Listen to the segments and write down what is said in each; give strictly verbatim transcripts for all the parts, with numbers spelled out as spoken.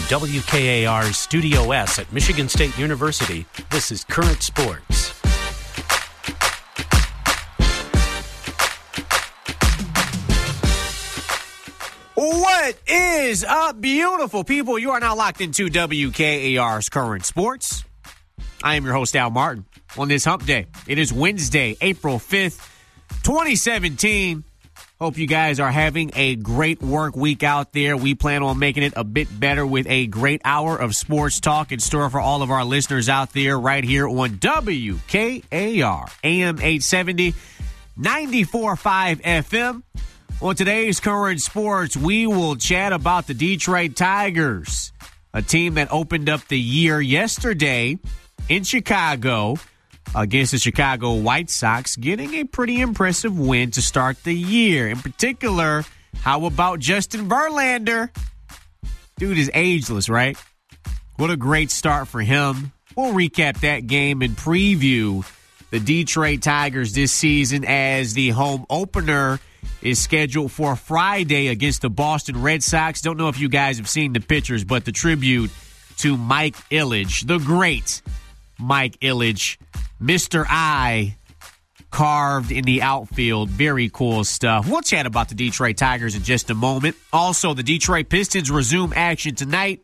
W K A R's Studio S at Michigan State University, this is Current Sports. What is up, beautiful people? You are now locked into W K A R's Current Sports. I am your host, Al Martin, on this hump day. It is Wednesday, April fifth, twenty seventeen. Hope you guys are having a great work week out there. We plan on making it a bit better with a great hour of sports talk in store for all of our listeners out there right here on W K A R, A M eight seventy, ninety-four point five F M. On today's Current Sports, we will chat about the Detroit Tigers, a team that opened up the year yesterday in Chicago against the Chicago White Sox, getting a pretty impressive win to start the year. In particular, how about Justin Verlander? Dude is ageless, right? What a great start for him. We'll recap that game and preview the Detroit Tigers this season as the home opener is scheduled for Friday against the Boston Red Sox. Don't know if you guys have seen the pictures, but the tribute to Mike Ilitch, the great Mike Ilitch, Mister I, carved in the outfield. Very cool stuff. We'll chat about the Detroit Tigers in just a moment. Also, the Detroit Pistons resume action tonight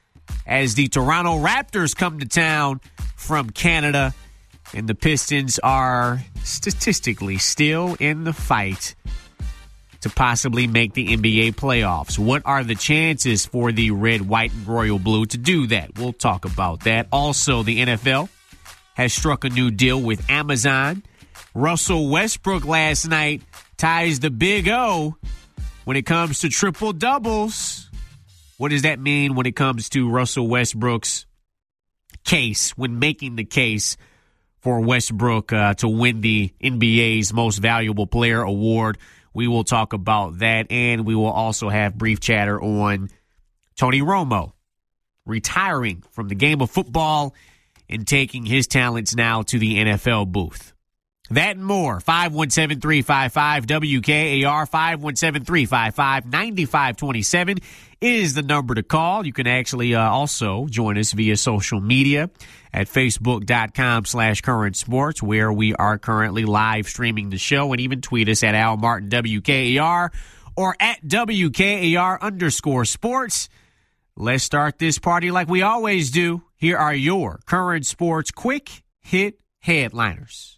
as the Toronto Raptors come to town from Canada, and the Pistons are statistically still in the fight to possibly make the N B A playoffs. What are the chances for the red, white, and royal blue to do that? We'll talk about that. Also, the N F L has struck a new deal with Amazon. Russell Westbrook last night ties the Big O when it comes to triple doubles. What does that mean when it comes to Russell Westbrook's case, when making the case for Westbrook uh, to win the N B A's Most Valuable Player award? We will talk about that, and we will also have brief chatter on Tony Romo retiring from the game of football and taking his talents now to the N F L booth. That and more. five one seven, three five five, W K A R, five one seven, three five five, nine five two seven is the number to call. You can actually uh, also join us via social media at facebook.com slash current sports, where we are currently live streaming the show, and even tweet us at Al Martin W K A R or at W K A R underscore sports. Let's start this party like we always do. Here are your current sports quick hit headliners.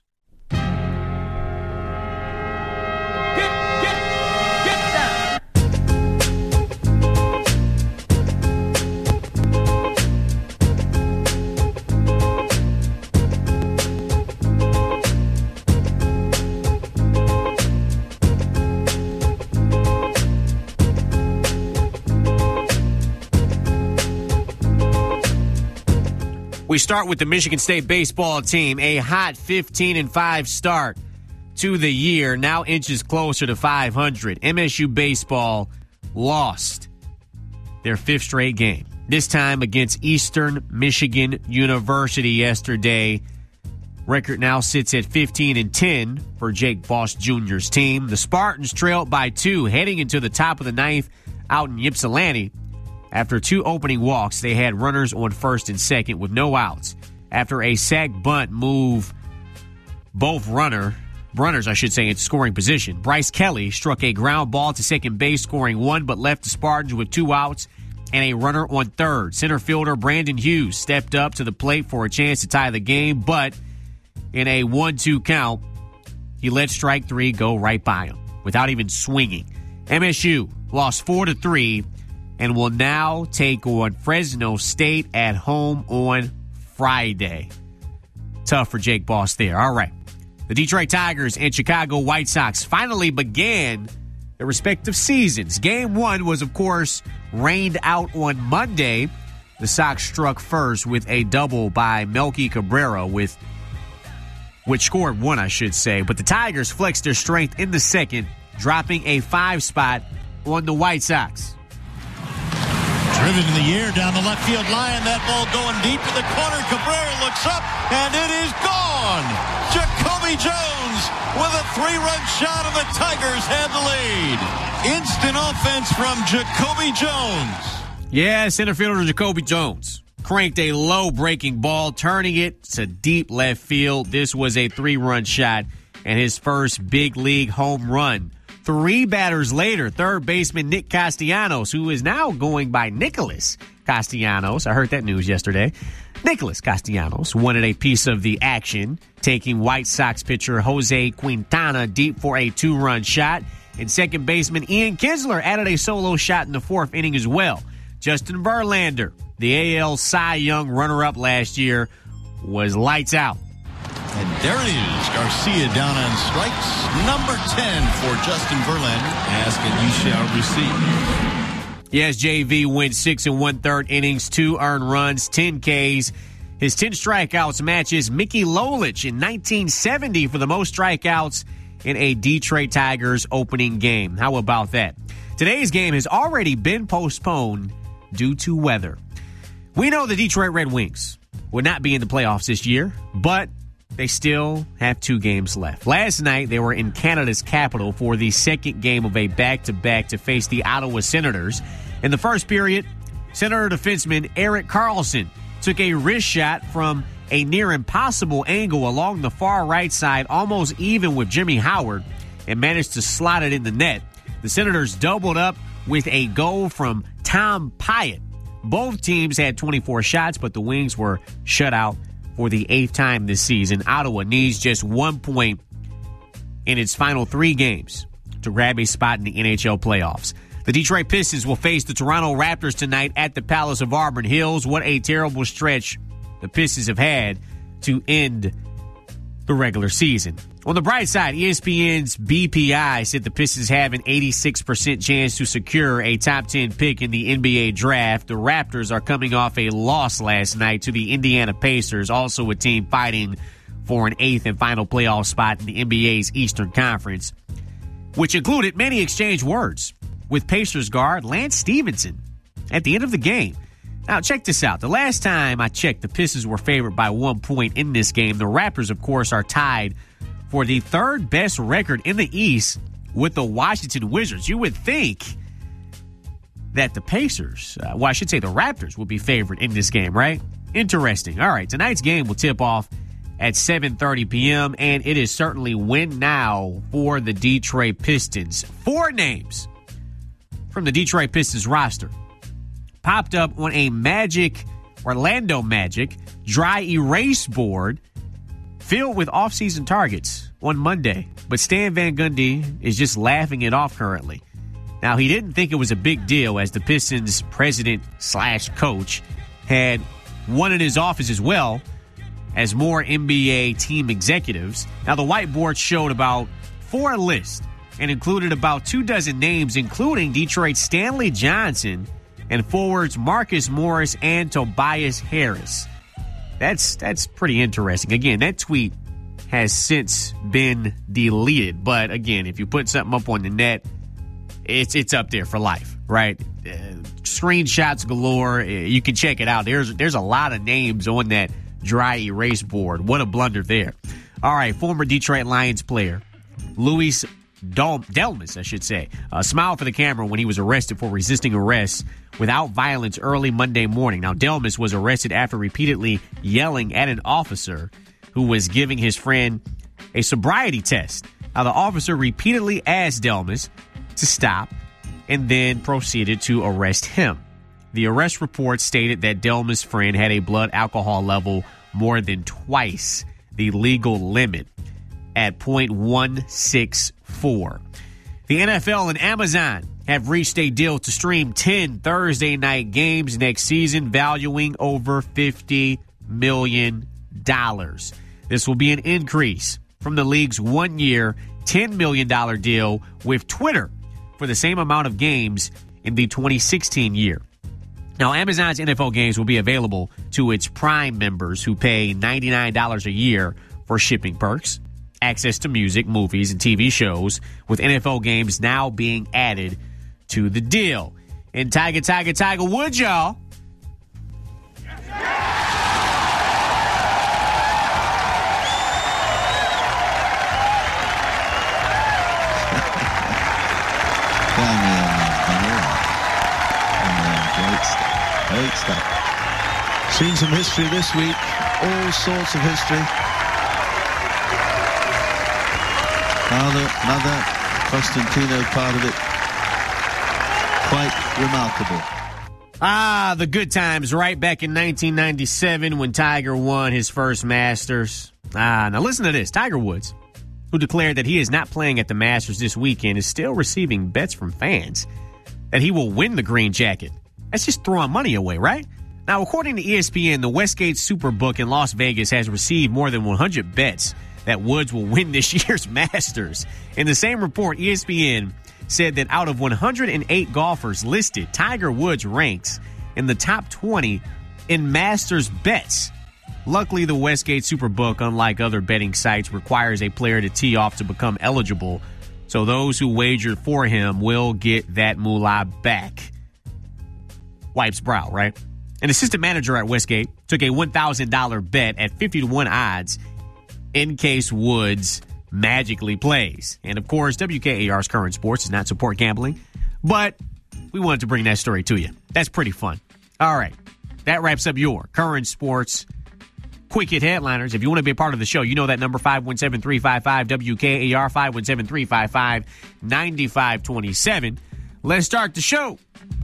We start with the Michigan State baseball team, a hot fifteen and five start to the year, now inches closer to five hundred. M S U baseball lost their fifth straight game, this time against Eastern Michigan University yesterday. Record now sits at fifteen and ten for Jake Boss Junior's team. The Spartans trailed by two heading into the top of the ninth out in Ypsilanti. After two opening walks, they had runners on first and second with no outs. After a sac bunt move both runner, runners, I should say, in scoring position, Bryce Kelly struck a ground ball to second base, scoring one, but left the Spartans with two outs and a runner on third. Center fielder Brandon Hughes stepped up to the plate for a chance to tie the game, but in a one two count, he let strike three go right by him without even swinging. M S U lost four to three and will now take on Fresno State at home on Friday. Tough for Jake Boss there. All right. The Detroit Tigers and Chicago White Sox finally began their respective seasons. Game one was, of course, rained out on Monday. The Sox struck first with a double by Melky Cabrera, with which scored one, I should say. But the Tigers flexed their strength in the second, dropping a five spot on the White Sox. Driven in the air down the left field line. That ball going deep to the corner. Cabrera looks up, and it is gone. Jacoby Jones with a three-run shot, and the Tigers had the lead. Instant offense from Jacoby Jones. Yeah, center fielder Jacoby Jones cranked a low breaking ball, turning it to deep left field. This was a three-run shot and his first big league home run. Three batters later, third baseman Nick Castellanos, who is now going by Nicholas Castellanos. I heard that news yesterday. Nicholas Castellanos wanted a piece of the action, taking White Sox pitcher Jose Quintana deep for a two-run shot. And second baseman Ian Kinsler added a solo shot in the fourth inning as well. Justin Verlander, the A L Cy Young runner-up last year, was lights out. And there it is. Garcia down on strikes. Number ten for Justin Verlander. Ask and you shall receive. Yes, J V went six and one-third innings, two earned runs, ten Ks. His ten strikeouts matches Mickey Lolich in nineteen seventy for the most strikeouts in a Detroit Tigers opening game. How about that? Today's game has already been postponed due to weather. We know the Detroit Red Wings would not be in the playoffs this year, but they still have two games left. Last night, they were in Canada's capital for the second game of a back-to-back to face the Ottawa Senators. In the first period, Senator defenseman Erik Karlsson took a wrist shot from a near-impossible angle along the far right side, almost even with Jimmy Howard, and managed to slot it in the net. The Senators doubled up with a goal from Tom Pyatt. Both teams had twenty-four shots, but the Wings were shut out for the eighth time this season. Ottawa needs just one point in its final three games to grab a spot in the N H L playoffs. The Detroit Pistons will face the Toronto Raptors tonight at the Palace of Auburn Hills. What a terrible stretch the Pistons have had to end the regular season. On the bright side, E S P N's B P I said the Pistons have an eighty-six percent chance to secure a top ten pick in the N B A draft. The Raptors are coming off a loss last night to the Indiana Pacers, also a team fighting for an eighth and final playoff spot in the N B A's Eastern Conference, which included many exchange words with Pacers guard Lance Stevenson at the end of the game. Now, check this out. The last time I checked, the Pistons were favored by one point in this game. The Raptors, of course, are tied for the third best record in the East with the Washington Wizards. You would think that the Pacers, uh, well, I should say the Raptors, will be favored in this game, right? Interesting. All right, tonight's game will tip off at seven thirty p.m., and it is certainly win now for the Detroit Pistons. Four names from the Detroit Pistons roster popped up on a Magic, Orlando Magic, dry erase board filled with offseason targets on Monday. But Stan Van Gundy is just laughing it off currently. Now, he didn't think it was a big deal as the Pistons president slash coach had one in his office as well as more N B A team executives. Now, the whiteboard showed about four lists and included about two dozen names, including Detroit's Stanley Johnson and forwards Marcus Morris and Tobias Harris. That's that's pretty interesting. Again, that tweet has since been deleted. But again, if you put something up on the net, it's it's up there for life, right? Uh, screenshots galore. You can check it out. There's there's a lot of names on that dry erase board. What a blunder there. All right, former Detroit Lions player Luis Dal- Delmas, I should say, uh, smiled for the camera when he was arrested for resisting arrest without violence early Monday morning. Now, Delmas was arrested after repeatedly yelling at an officer who was giving his friend a sobriety test. Now, the officer repeatedly asked Delmas to stop and then proceeded to arrest him. The arrest report stated that Delmas' friend had a blood alcohol level more than twice the legal limit at point one six four. The N F L and Amazon have reached a deal to stream ten Thursday night games next season, valuing over fifty million dollars. This will be an increase from the league's one-year, ten million dollars deal with Twitter for the same amount of games in the twenty sixteen year. Now, Amazon's N F L games will be available to its Prime members who pay ninety-nine dollars a year for shipping perks, access to music, movies, and T V shows, with N F L games now being added to the deal. And Tiger, Tiger, Tiger Woods, y'all. Great stuff. Great stuff. Seen some history this week. All sorts of history. Father, mother, Costantino part of it. Quite remarkable. Ah, the good times right back in nineteen ninety-seven when Tiger won his first Masters. Ah, now listen to this. Tiger Woods, who declared that he is not playing at the Masters this weekend, is still receiving bets from fans that he will win the green jacket. That's just throwing money away, right? Now, according to E S P N, the Westgate Superbook in Las Vegas has received more than one hundred bets that Woods will win this year's Masters. In the same report, E S P N said that out of one hundred eight golfers listed, Tiger Woods ranks in the top twenty in Masters bets. Luckily, the Westgate Superbook, unlike other betting sites, requires a player to tee off to become eligible, so those who wagered for him will get that moolah back. Wipes brow, right? An assistant manager at Westgate took a one thousand dollars bet at fifty to one odds in case Woods magically plays. And of course, W K A R's Current Sports does not support gambling, but we wanted to bring that story to you. That's pretty fun. All right, that wraps up your Current Sports Quick Hit Headliners. If you want to be a part of the show, you know that number, five one seven, three five five, W K A R, five one seven, three five five, nine five two seven. Let's start the show.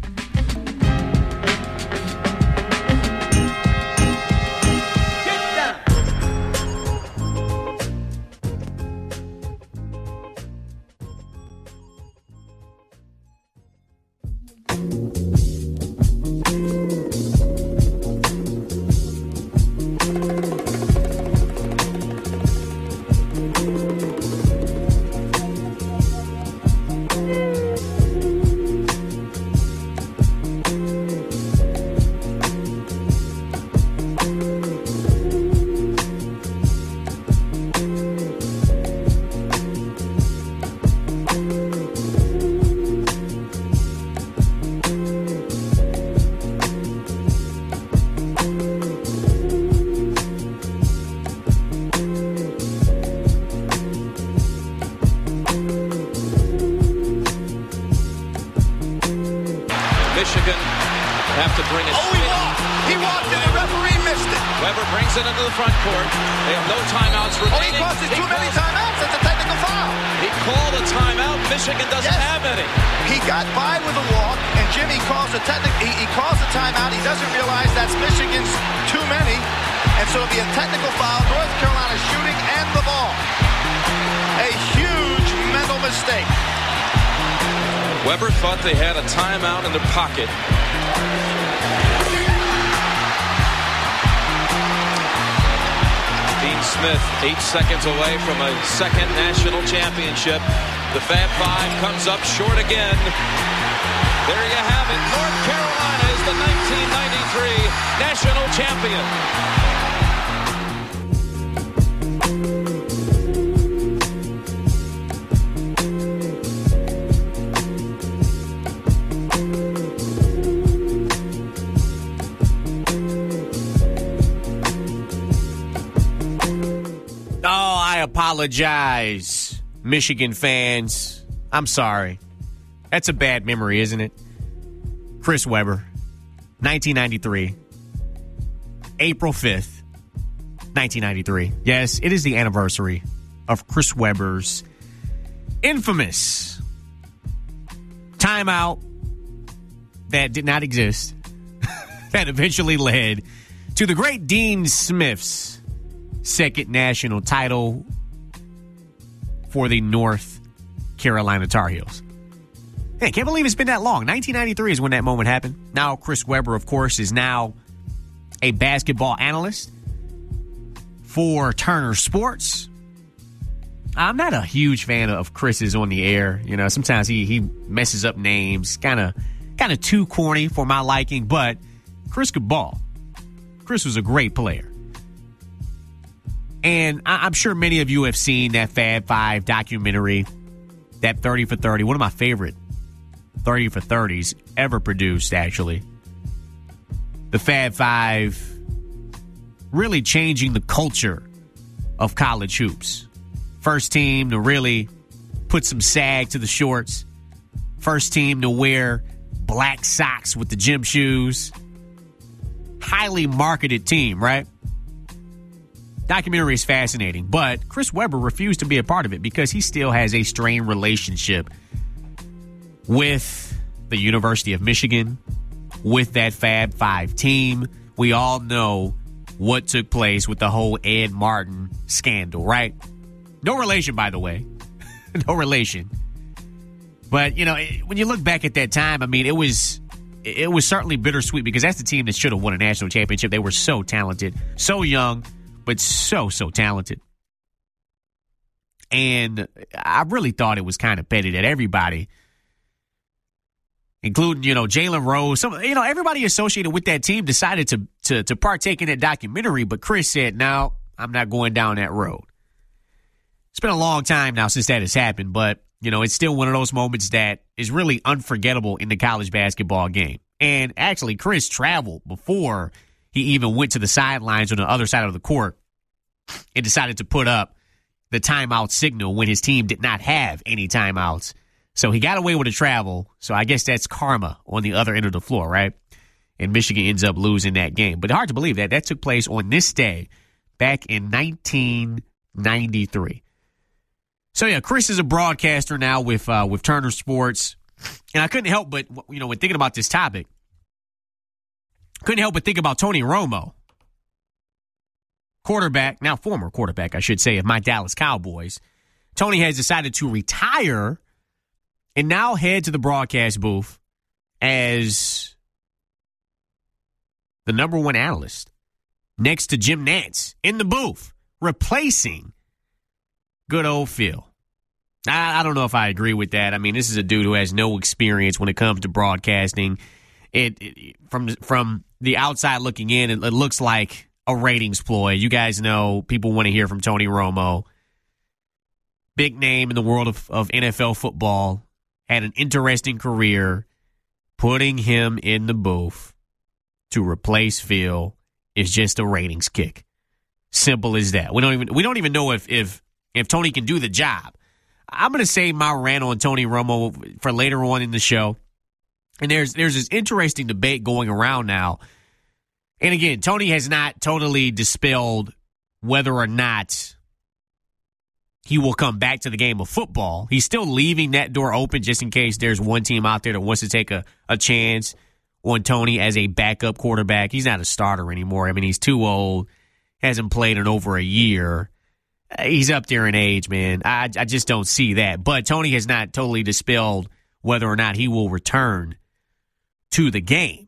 Weber thought they had a timeout in their pocket. Dean Smith, eight seconds away from a second national championship. The Fab Five comes up short again. There you have it. North Carolina is the nineteen ninety-three national champion. Apologize, Michigan fans. I'm sorry. That's a bad memory, isn't it? Chris Webber, nineteen ninety-three, April fifth, nineteen ninety-three. Yes, it is the anniversary of Chris Webber's infamous timeout that did not exist, that eventually led to the great Dean Smith's second national title for the North Carolina Tar Heels. Hey, I can't believe it's been that long. nineteen ninety-three is when that moment happened. Now, Chris Webber, of course, is now a basketball analyst for Turner Sports. I'm not a huge fan of Chris's on the air. You know, sometimes he he messes up names, kind of kind of too corny for my liking, but Chris could ball. Chris was a great player. And I'm sure many of you have seen that Fab Five documentary, that thirty for thirty, one of my favorite thirty for thirties ever produced, actually. The Fab Five really changing the culture of college hoops. First team to really put some sag to the shorts. First team to wear black socks with the gym shoes. highly marketed team, right? Documentary is fascinating, but Chris Webber refused to be a part of it because he still has a strained relationship with the University of Michigan, with that Fab Five team. We all know what took place with the whole Ed Martin scandal, right? No relation, by the way. No relation. But, you know, when you look back at that time, I mean, it was it was certainly bittersweet because that's the team that should have won a national championship. They were so talented, so young, but so, so talented. And I really thought it was kind of petty that everybody, including, you know, Jalen Rose, some, you know, everybody associated with that team decided to, to, to partake in that documentary. But Chris said, no, I'm not going down that road. It's been a long time now since that has happened, but, you know, it's still one of those moments that is really unforgettable in the college basketball game. And actually, Chris traveled before he even went to the sidelines on the other side of the court and decided to put up the timeout signal when his team did not have any timeouts. So he got away with the travel. So I guess that's karma on the other end of the floor, right? And Michigan ends up losing that game. But hard to believe that that took place on this day back in nineteen ninety-three. So, yeah, Chris is a broadcaster now with uh, with Turner Sports. And I couldn't help but, you know, when thinking about this topic, couldn't help but think about Tony Romo, quarterback, now former quarterback, I should say, of my Dallas Cowboys. Tony has decided to retire and now head to the broadcast booth as the number one analyst next to Jim Nantz in the booth, replacing good old Phil. I, I don't know if I agree with that. I mean, this is a dude who has no experience when it comes to broadcasting. It, it from from the outside looking in, it, it looks like a ratings ploy. You guys know people want to hear from Tony Romo. Big name in the world of, of N F L football. Had an interesting career. Putting him in the booth to replace Phil is just a ratings kick. Simple as that. We don't even we don't even know if if if Tony can do the job. I'm going to save my rant on Tony Romo for later on in the show. And there's there's this interesting debate going around now. And again, Tony has not totally dispelled whether or not he will come back to the game of football. He's still leaving that door open just in case there's one team out there that wants to take a, a chance on Tony as a backup quarterback. He's not a starter anymore. I mean, he's too old, hasn't played in over a year. He's up there in age, man. I, I just don't see that. But Tony has not totally dispelled whether or not he will return to the game.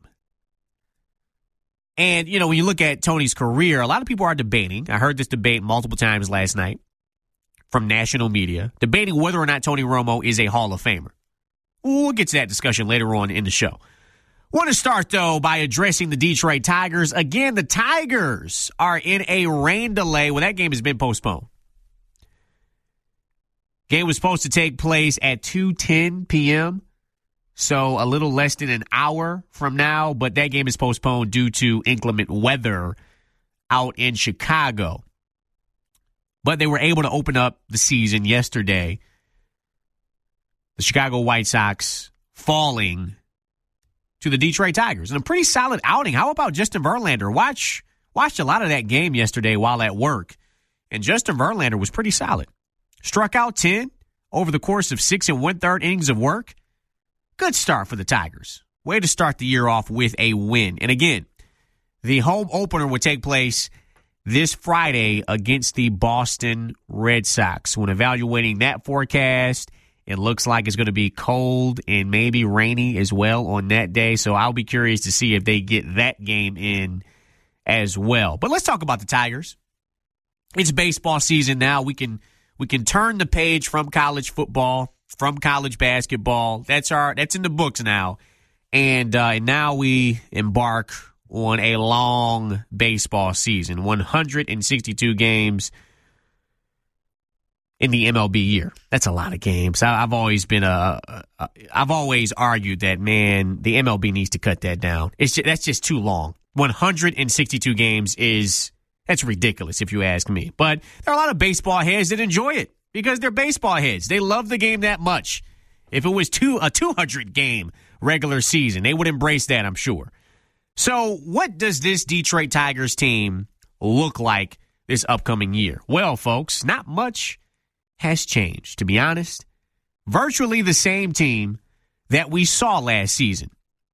And, you know, when you look at Tony's career, a lot of people are debating. I heard this debate multiple times last night from national media, debating whether or not Tony Romo is a Hall of Famer. We'll get to that discussion later on in the show. Want to start, though, by addressing the Detroit Tigers. Again, the Tigers are in a rain delay. Well, that game has been postponed. Game was supposed to take place at two ten p.m., so a little less than an hour from now, but that game is postponed due to inclement weather out in Chicago. But they were able to open up the season yesterday. The Chicago White Sox falling to the Detroit Tigers. And a pretty solid outing. How about Justin Verlander? Watch, watched a lot of that game yesterday while at work. And Justin Verlander was pretty solid. Struck out ten over the course of six and one-third innings of work. Good start for the Tigers. Way to start the year off with a win. And again, the home opener would take place this Friday against the Boston Red Sox. When evaluating that forecast, it looks like it's going to be cold and maybe rainy as well on that day. So I'll be curious to see if they get that game in as well. But let's talk about the Tigers. It's baseball season now. We can we can turn the page from college football, from college basketball. That's our that's in the books now. And, uh, and now we embark on a long baseball season, one hundred sixty-two games in the M L B year. That's a lot of games. I, I've always been a, a, I've always argued that, man, the M L B needs to cut that down. It's just, that's just too long. one hundred sixty-two games is, that's ridiculous if you ask me. But there are a lot of baseball heads that enjoy it because they're baseball heads. They love the game that much. If it was two, a two hundred game regular season, they would embrace that, I'm sure. So what does this Detroit Tigers team look like this upcoming year? Well, folks, not much has changed, to be honest. Virtually the same team that we saw last season.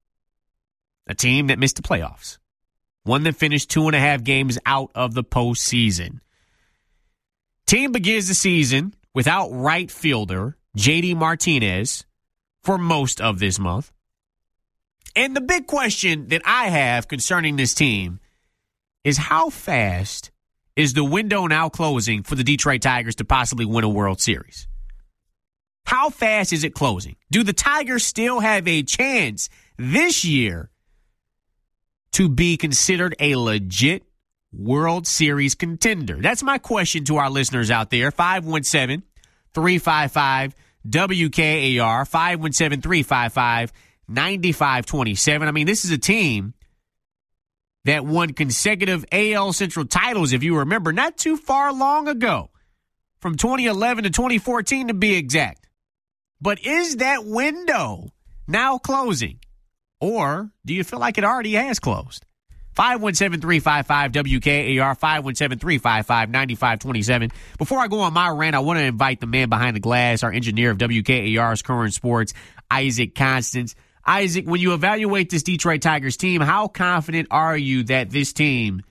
A team that missed the playoffs. One that finished two and a half games out of the postseason. Team begins the season without right fielder J D Martinez for most of this month. And the big question that I have concerning this team is how fast is the window now closing for the Detroit Tigers to possibly win a World Series? How fast is it closing? Do the Tigers still have a chance this year to be considered a legit World Series contender? That's my question to our listeners out there. five one seven, three five five, W K A R, five one seven, three five five, nine five two seven. I mean, this is a team that won consecutive A L Central titles, if you remember, not too far long ago, from twenty eleven to twenty fourteen to be exact. But is that window now closing? Or do you feel like it already has closed? five one seven, three five five, W K A R, five one seven, three five five, nine five two seven. Before I go on my rant, I want to invite the man behind the glass, our engineer of W K A R's Current Sports, Isaac Constance. Isaac, when you evaluate this Detroit Tigers team, how confident are you that this team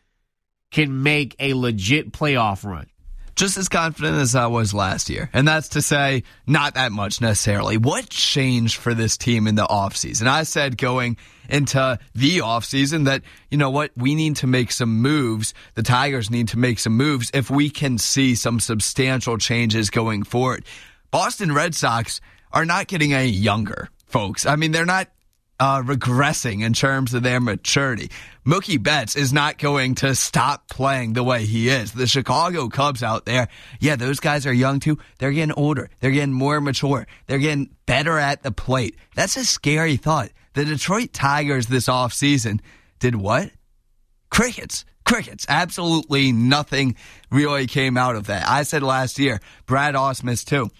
can make a legit playoff run? Just as confident as I was last year. And that's to say, not that much necessarily. What changed for this team in the offseason? I said going into the offseason that, you know what, we need to make some moves. The Tigers need to make some moves if we can see some substantial changes going forward. Boston Red Sox are not getting any younger, folks. I mean, they're not uh, regressing in terms of their maturity. Mookie Betts is not going to stop playing the way he is. The Chicago Cubs out there, yeah, those guys are young too. They're getting older. They're getting more mature. They're getting better at the plate. That's a scary thought. The Detroit Tigers this offseason did what? Crickets. Crickets. Absolutely nothing really came out of that. I said last year, Brad Ausmus too.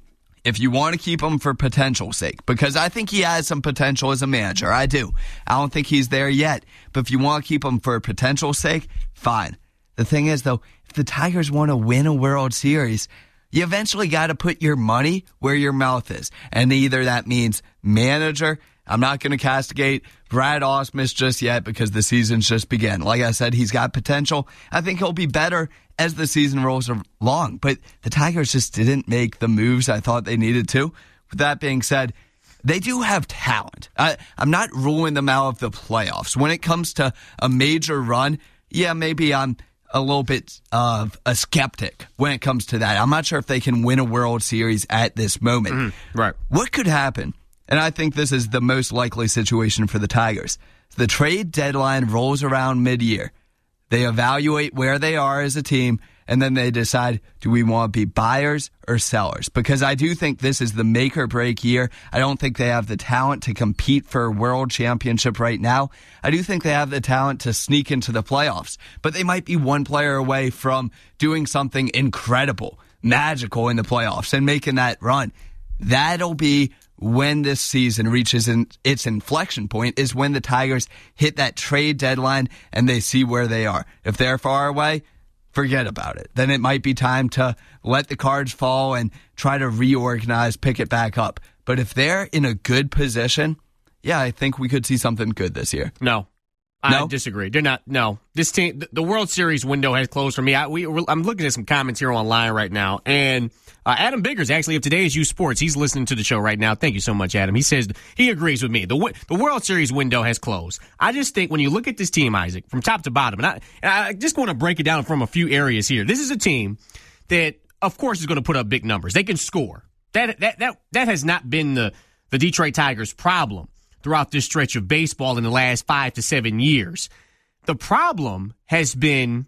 If you want to keep him for potential's sake, because I think he has some potential as a manager. I do. I don't think he's there yet. But if you want to keep him for potential's sake, fine. The thing is, though, if the Tigers want to win a World Series, you eventually got to put your money where your mouth is. And either that means manager. I'm not going to castigate Brad Ausmus just yet because the season's just begun. Like I said, he's got potential. I think he'll be better as the season rolls along. But the Tigers just didn't make the moves I thought they needed to. With that being said, they do have talent. I, I'm not ruling them out of the playoffs. When it comes to a major run, yeah, maybe I'm a little bit of a skeptic when it comes to that. I'm not sure if they can win a World Series at this moment. Mm-hmm. Right. What could happen? And I think this is the most likely situation for the Tigers. The trade deadline rolls around mid-year. They evaluate where they are as a team, and then they decide, do we want to be buyers or sellers? Because I do think this is the make-or-break year. I don't think they have the talent to compete for a world championship right now. I do think they have the talent to sneak into the playoffs. But they might be one player away from doing something incredible, magical in the playoffs and making that run. That'll be when this season reaches in, its inflection point, is when the Tigers hit that trade deadline and they see where they are. If they're far away, forget about it. Then it might be time to let the cards fall and try to reorganize, pick it back up. But if they're in a good position, yeah, I think we could see something good this year. No. No? I disagree. They're not. No, this team, the World Series window has closed for me. I, we, I'm looking at some comments here online right now, and uh, Adam Biggers, actually, of Today's Youth Sports, he's listening to the show right now. Thank you so much, Adam. He says he agrees with me. The the World Series window has closed. I just think when you look at this team, Isaac, from top to bottom, and I, and I just want to break it down from a few areas here. This is a team that, of course, is going to put up big numbers. They can score. That that that that has not been the the Detroit Tigers' problem throughout this stretch of baseball in the last five to seven years. The problem has been,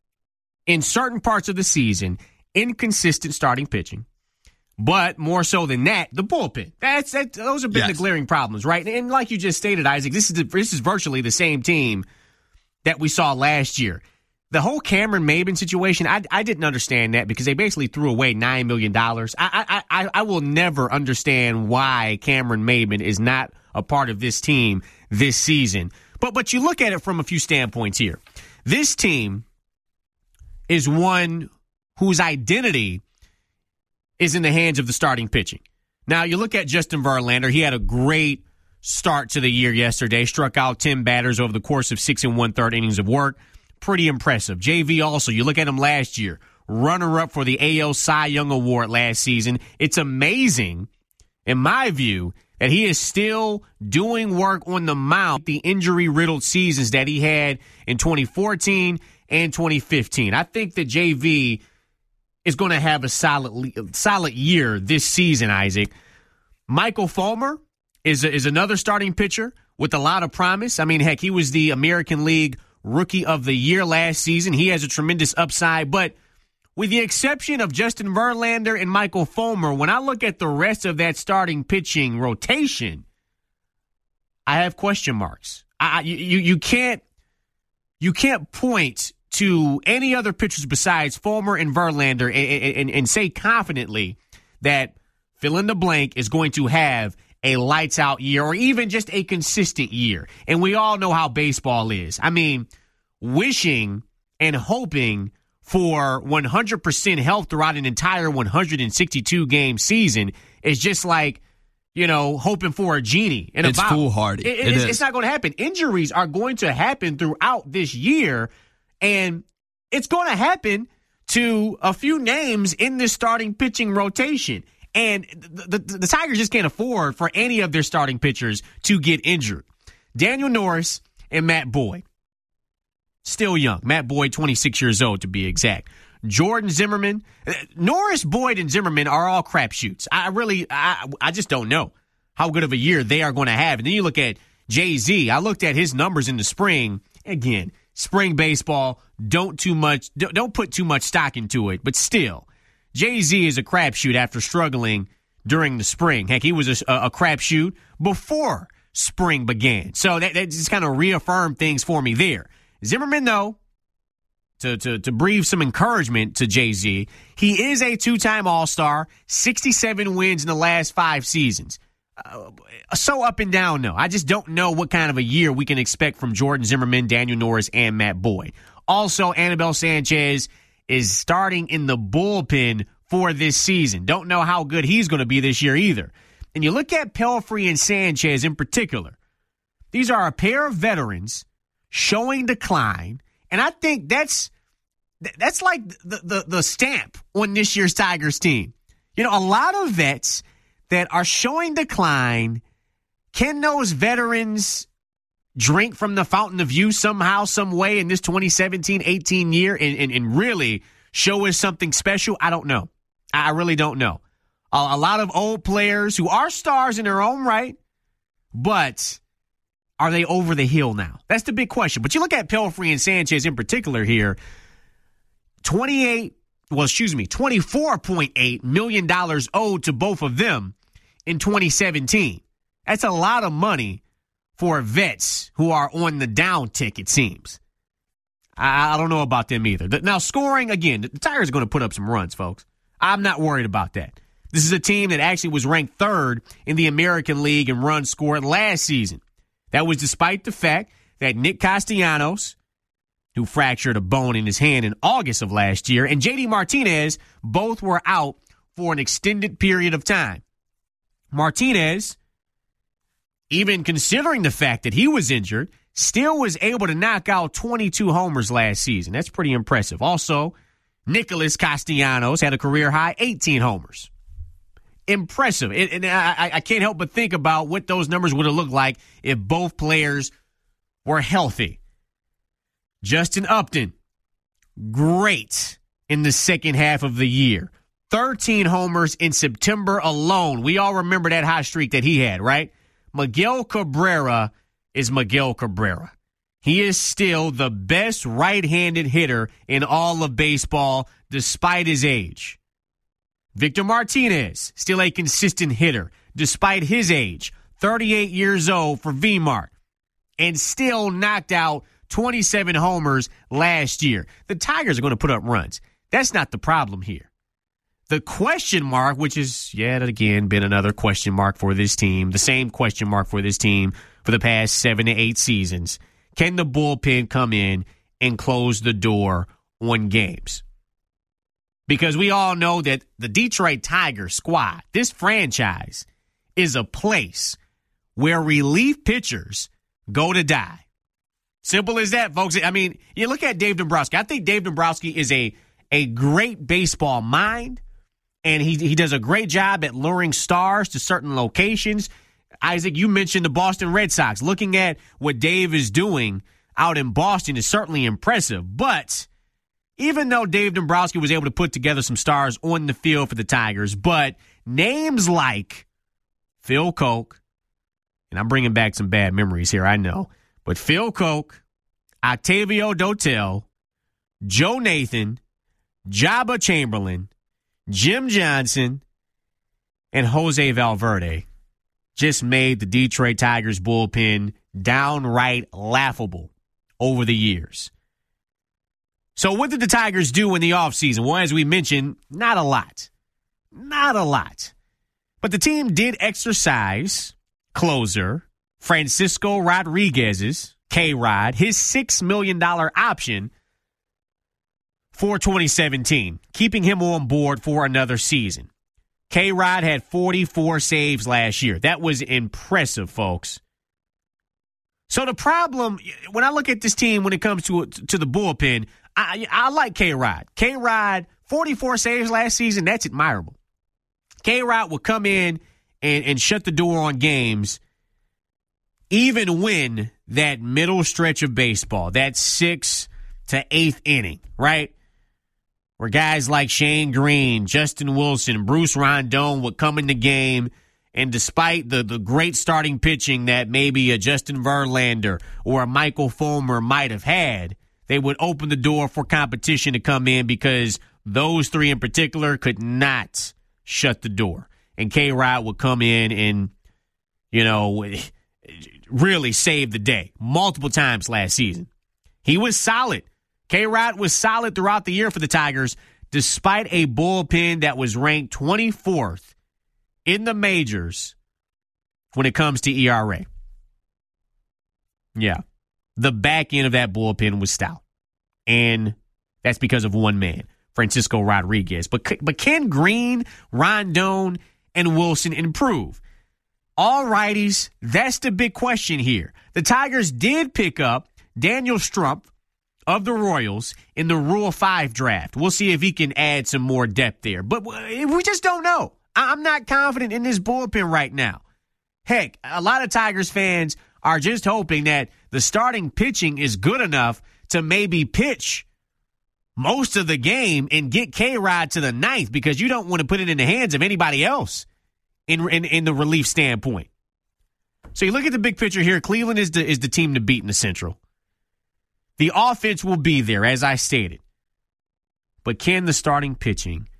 in certain parts of the season, inconsistent starting pitching. But more so than that, the bullpen. That's that. Those have been yes. the glaring problems, right? And like you just stated, Isaac, this is the, this is virtually the same team that we saw last year. The whole Cameron Maybin situation, I, I didn't understand that because they basically threw away nine million dollars. I, I, I, I will never understand why Cameron Maybin is not a part of this team this season. But but you look at it from a few standpoints here. This team is one whose identity is in the hands of the starting pitching. Now, you look at Justin Verlander. He had a great start to the year yesterday. Struck out ten batters over the course of six and one-third innings of work. Pretty impressive. J V also, you look at him last year. Runner-up for the A L Cy Young Award last season. It's amazing, in my view, that he is still doing work on the mound, the injury-riddled seasons that he had in twenty fourteen and twenty fifteen. I think that J V is going to have a solid solid year this season, Isaac. Michael Fulmer is, a, is another starting pitcher with a lot of promise. I mean, heck, he was the American League Rookie of the Year last season. He has a tremendous upside, but with the exception of Justin Verlander and Michael Fulmer, when I look at the rest of that starting pitching rotation, I have question marks. I, you, you can't you can't point to any other pitchers besides Fulmer and Verlander and, and, and say confidently that fill in the blank is going to have a lights out year or even just a consistent year. And we all know how baseball is. I mean, wishing and hoping for one hundred percent health throughout an entire one hundred sixty-two game season is just like, you know, hoping for a genie in a it's bottle. It's foolhardy. It, it, it it's, is. it's not going to happen. Injuries are going to happen throughout this year, and it's going to happen to a few names in this starting pitching rotation. And the, the, the Tigers just can't afford for any of their starting pitchers to get injured. Daniel Norris and Matt Boyd. Still young. Matt Boyd, twenty-six years old to be exact. Jordan Zimmerman. Norris, Boyd, and Zimmerman are all crapshoots. I really, I, I just don't know how good of a year they are going to have. And then you look at Jay-Z. I looked at his numbers in the spring. Again, spring baseball, don't too much, don't put too much stock into it. But still, Jay-Z is a crapshoot after struggling during the spring. Heck, he was a, a crapshoot before spring began. So that, that just kind of reaffirmed things for me there. Zimmerman, though, to, to, to breathe some encouragement to Jay-Z, he is a two-time All-Star, sixty-seven wins in the last five seasons. Uh, so up and down, though. I just don't know what kind of a year we can expect from Jordan Zimmerman, Daniel Norris, and Matt Boyd. Also, Anibal Sanchez is starting in the bullpen for this season. Don't know how good he's going to be this year either. And you look at Pelfrey and Sanchez in particular. These are a pair of veterans showing decline, and I think that's that's like the, the, the stamp on this year's Tigers team. You know, a lot of vets that are showing decline, can those veterans drink from the fountain of youth somehow, some way in this twenty seventeen eighteen year and, and, and really show us something special? I don't know. I really don't know. A, a lot of old players who are stars in their own right, but are they over the hill now? That's the big question. But you look at Pelfrey and Sanchez in particular here, twenty-eight, well, excuse me, twenty-four point eight million dollars owed to both of them in twenty seventeen. That's a lot of money for vets who are on the down tick, it seems. I, I don't know about them either. Now, scoring, again, the Tigers are going to put up some runs, folks. I'm not worried about that. This is a team that actually was ranked third in the American League in runs scored last season. That was despite the fact that Nick Castellanos, who fractured a bone in his hand in August of last year, and J D Martinez both were out for an extended period of time. Martinez, even considering the fact that he was injured, still was able to knock out twenty-two homers last season. That's pretty impressive. Also, Nicholas Castellanos had a career-high eighteen homers. Impressive. It, and I, I can't help but think about what those numbers would have looked like if both players were healthy. Justin Upton, great in the second half of the year. thirteen homers in September alone. We all remember that hot streak that he had, right? Miguel Cabrera is Miguel Cabrera. He is still the best right-handed hitter in all of baseball, despite his age. Victor Martinez, still a consistent hitter, despite his age, thirty-eight years old for V-Mart, and still knocked out twenty-seven homers last year. The Tigers are going to put up runs. That's not the problem here. The question mark, which is yet again been another question mark for this team, the same question mark for this team for the past seven to eight seasons. Can the bullpen come in and close the door on games? Because we all know that the Detroit Tigers squad, this franchise, is a place where relief pitchers go to die. Simple as that, folks. I mean, you look at Dave Dombrowski. I think Dave Dombrowski is a, a great baseball mind, and he he does a great job at luring stars to certain locations. Isaac, you mentioned the Boston Red Sox. Looking at what Dave is doing out in Boston is certainly impressive. But even though Dave Dombrowski was able to put together some stars on the field for the Tigers, but names like Phil Koch, and I'm bringing back some bad memories here, I know, but Phil Koch, Octavio Dotel, Joe Nathan, Jabba Chamberlain, Jim Johnson, and Jose Valverde just made the Detroit Tigers bullpen downright laughable over the years. So what did the Tigers do in the offseason? Well, as we mentioned, not a lot. Not a lot. But the team did exercise closer Francisco Rodriguez's, K-Rod, his six million dollars option for twenty seventeen, keeping him on board for another season. K-Rod had forty-four saves last year. That was impressive, folks. So the problem, when I look at this team when it comes to to the bullpen, I, I like K-Rod. K-Rod, forty-four saves last season, that's admirable. K-Rod will come in and, and shut the door on games, even when that middle stretch of baseball, that sixth to eighth inning, right? Where guys like Shane Green, Justin Wilson, Bruce Rondon would come in the game, and despite the, the great starting pitching that maybe a Justin Verlander or a Michael Fulmer might have had, they would open the door for competition to come in because those three in particular could not shut the door. And K-Rod would come in and, you know, really save the day multiple times last season. He was solid. K-Rod was solid throughout the year for the Tigers, despite a bullpen that was ranked twenty-fourth in the majors when it comes to E R A. Yeah. The back end of that bullpen was stout. And that's because of one man, Francisco Rodriguez. But, but can Green, Rondon, and Wilson improve? All righties, that's the big question here. The Tigers did pick up Daniel Strumpf of the Royals in the Rule five draft. We'll see if he can add some more depth there. But we just don't know. I'm not confident in this bullpen right now. Heck, a lot of Tigers fans are just hoping that the starting pitching is good enough to maybe pitch most of the game and get K-Rod to the ninth because you don't want to put it in the hands of anybody else in, in, in the relief standpoint. So you look at the big picture here. Cleveland is the, is the team to beat in the Central. The offense will be there, as I stated. But can the starting pitching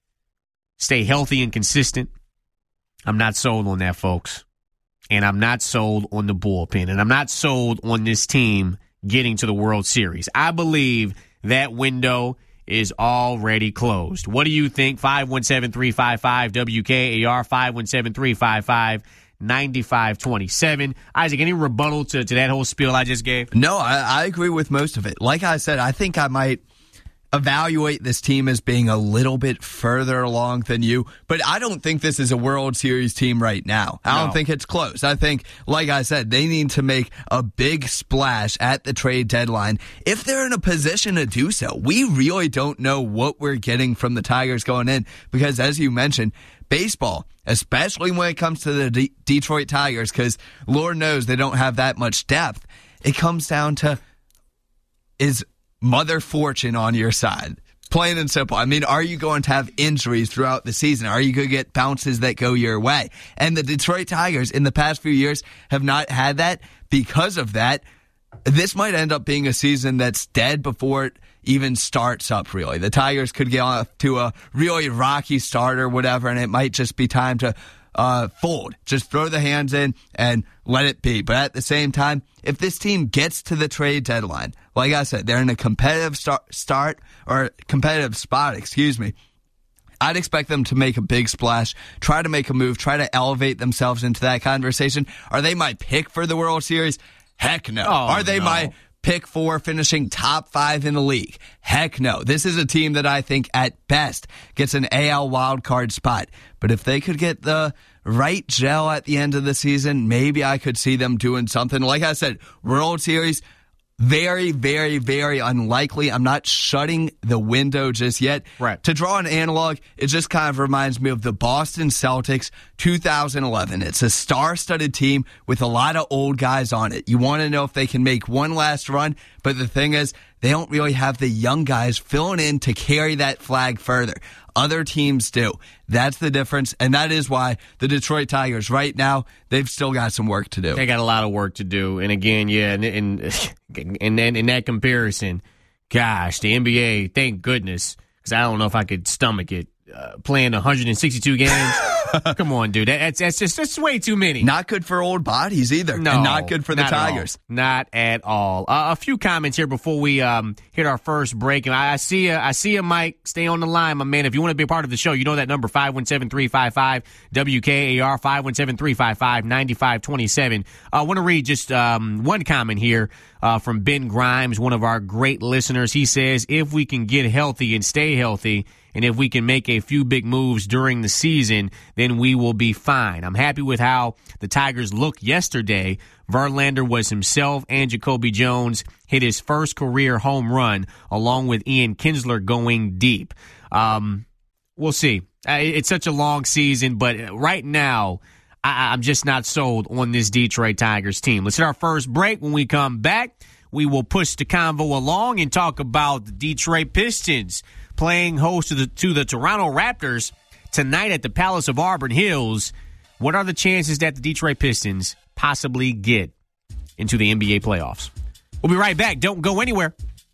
stay healthy and consistent? I'm not sold on that, folks. And I'm not sold on the bullpen. And I'm not sold on this team getting to the World Series. I believe that window is already closed. What do you think? five one seven, three five five, W K A R, five one seven, three five five, nine five two seven. Isaac, any rebuttal to, to that whole spiel I just gave? No, I, I agree with most of it. Like I said, I think I might evaluate this team as being a little bit further along than you, but I don't think this is a World Series team right now. I no. don't think it's close. I think, like I said, they need to make a big splash at the trade deadline if they're in a position to do so. We really don't know what we're getting from the Tigers going in because, as you mentioned, baseball, especially when it comes to the D- Detroit Tigers, because Lord knows they don't have that much depth, it comes down to is Mother Fortune on your side. Plain and simple. I mean, are you going to have injuries throughout the season? Are you going to get bounces that go your way? And the Detroit Tigers in the past few years have not had that. Because of that, this might end up being a season that's dead before it even starts up, really. The Tigers could get off to a really rocky start or whatever, and it might just be time to uh, fold. Just throw the hands in and let it be. But at the same time, if this team gets to the trade deadline, like I said, they're in a competitive start, start or competitive spot, excuse me, I'd expect them to make a big splash, try to make a move, try to elevate themselves into that conversation. Are they my pick for the World Series? Heck no. Oh, Are they no. my pick for finishing top five in the league? Heck no. This is a team that I think at best gets an A L wildcard spot. But if they could get the right gel at the end of the season, maybe I could see them doing something. Like I said, World Series, very, very, very unlikely. I'm not shutting the window just yet. Right. To draw an analog, it just kind of reminds me of the Boston Celtics two thousand eleven. It's a star-studded team with a lot of old guys on it. You want to know if they can make one last run, but the thing is, they don't really have the young guys filling in to carry that flag further. Other teams do. That's the difference, and that is why the Detroit Tigers, right now, they've still got some work to do. They got a lot of work to do. And again, yeah, and in, in, in that comparison, gosh, the N B A, thank goodness, because I don't know if I could stomach it, uh, playing one hundred sixty-two games. Come on, dude. That, that's, that's just that's way too many. Not good for old bodies either. No, and not good for the not Tigers. At not at all. Uh, a few comments here before we um, hit our first break. And I, I see you, I see you, Mike. Stay on the line, my man. If you want to be a part of the show, you know that number, five one seven, three five five, W K A R, five one seven, three five five, nine five two seven. I want to read just um, one comment here uh, from Ben Grimes, one of our great listeners. He says, if we can get healthy and stay healthy, and if we can make a few big moves during the season, then we will be fine. I'm happy with how the Tigers looked yesterday. Verlander was himself, and Jacoby Jones hit his first career home run, along with Ian Kinsler going deep. Um, we'll see. It's such a long season, but right now, I- I'm just not sold on this Detroit Tigers team. Let's hit our first break. When we come back, we will push the convo along and talk about the Detroit Pistons playing host to the, to the Toronto Raptors tonight at the Palace of Auburn Hills. What are the chances that the Detroit Pistons possibly get into the N B A playoffs? We'll be right back. Don't go anywhere.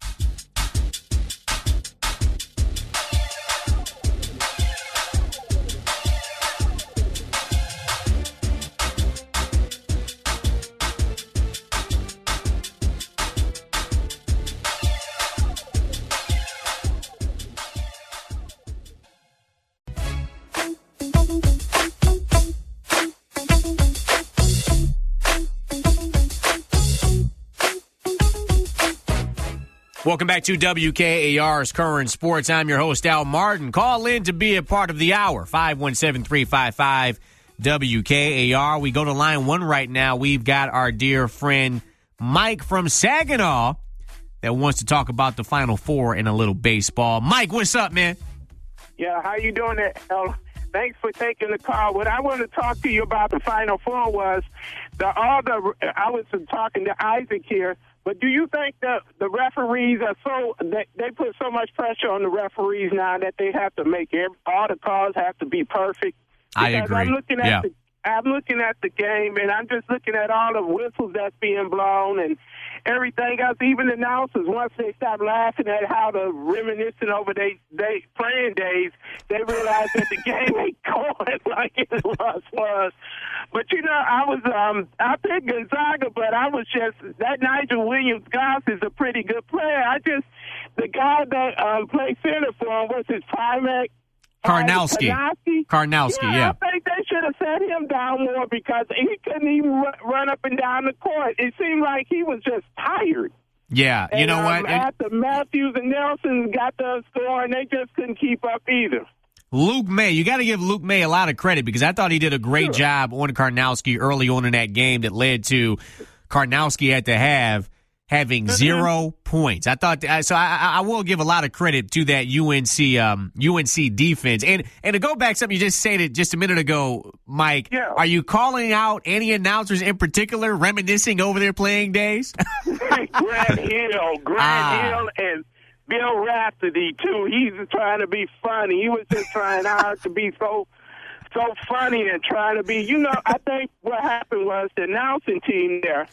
Welcome back to W K A R's Current Sports. I'm your host, Al Martin. Call in to be a part of the hour, five one seven, three five five, W K A R. We go to line one right now. We've got our dear friend Mike from Saginaw that wants to talk about the Final Four and a little baseball. Mike, what's up, man? Yeah, how you doing there, Al? Thanks for taking the call. What I want to talk to you about the Final Four was the all the I was talking to Isaac here. But do you think that the referees are so they, they put so much pressure on the referees now that they have to make every, all the calls have to be perfect? I because agree. I'm looking at yeah. the I'm looking at the game and I'm just looking at all the whistles that's being blown and everything else. Even announcers, once they stop laughing at how the reminiscing over they they playing days, they realize that the game ain't going like it was was. But you know, I was um I picked Gonzaga, but I was just that Nigel Williams Goss is a pretty good player. I just the guy that um played center for him was his Primac. Karnowski. Karnowski. Karnowski, yeah. yeah. I think they should have set him down more because he couldn't even run up and down the court. It seemed like he was just tired. Yeah, you and, know um, what? And after Matthews and Nelson got the score, and they just couldn't keep up either. Luke May, you got to give Luke May a lot of credit because I thought he did a great Sure. job on Karnowski early on in that game that led to Karnowski had to have having Mm-hmm. zero points. I thought so. I, I will give a lot of credit to that U N C um, U N C defense. And and to go back, something you just said just a minute ago, Mike. Yeah. Are you calling out any announcers in particular, reminiscing over their playing days? Grant Hill, Grant Ah. Hill, and Bill Rhapsody too. He's trying to be funny. He was just trying hard to be so. So funny and trying to be, you know, I think what happened was the announcing team there.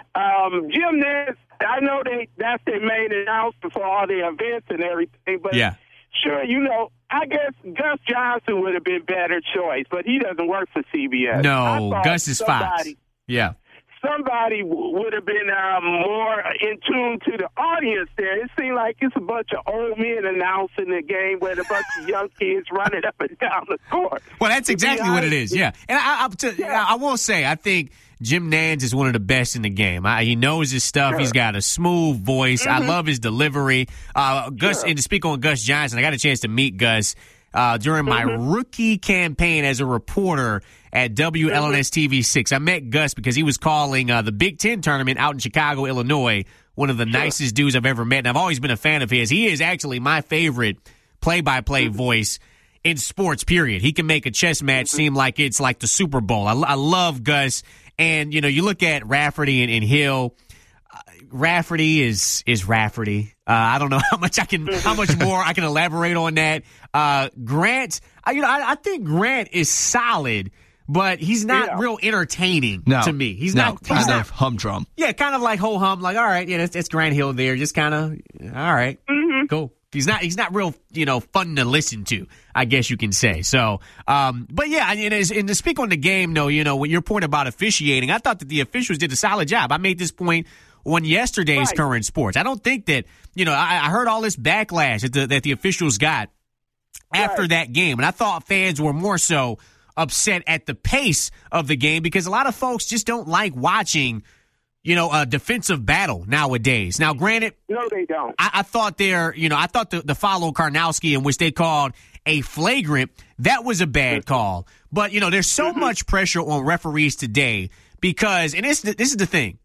Um, Jim Nance, I know they that's their main announcer for all the events and everything, but Yeah. sure, you know, I guess Gus Johnson would have been better choice, but he doesn't work for C B S. I No, thought Gus is Fox. somebody- Yeah. somebody w- would have been um, more in tune to the audience there. It seemed like it's a bunch of old men announcing the game with a bunch of young kids running up and down the court. Well, that's exactly what it is, yeah. And I, I, to, Yeah. I will say, I think Jim Nantz is one of the best in the game. I, he knows his stuff. Sure. He's got a smooth voice. Mm-hmm. I love his delivery. Uh, Gus, Sure. and to speak on Gus Johnson, I got a chance to meet Gus uh, during my Mm-hmm. rookie campaign as a reporter at W L N S T V six. I met Gus because he was calling uh, the Big Ten tournament out in Chicago, Illinois. One of the nicest dudes I've ever met, and I've always been a fan of his. He is actually my favorite play-by-play voice in sports, period. He can make a chess match seem like it's like the Super Bowl. I, I love Gus. And, you know, you look at Rafferty and, and Hill. Uh, Rafferty is is Rafferty. Uh, I don't know how much I can, how much more I can elaborate on that. Uh, Grant, I, you know, I, I think Grant is solid, but he's not Yeah. real entertaining No, to me. He's no, not. He's kind not, of humdrum. yeah, kind of like ho hum. Like, all right, yeah, that's, that's Grant Hill there. Just kind of, all right, cool. He's not. He's not real. You know, fun to listen to, I guess you can say. So, um, but yeah, and, as, and to speak on the game, though, you know, when your point about officiating, I thought that the officials did a solid job. I made this point on yesterday's Right. Current Sports. I don't think that, you know, I, I heard all this backlash that the, that the officials got after Right. that game, and I thought fans were more so upset at the pace of the game because a lot of folks just don't like watching, you know, a defensive battle nowadays. Now, granted, No, they don't. I, I thought there, you know, I thought the, the follow Karnowski, in which they called a flagrant, that was a bad call. But, you know, there's so much pressure on referees today because, and this, this is the thing,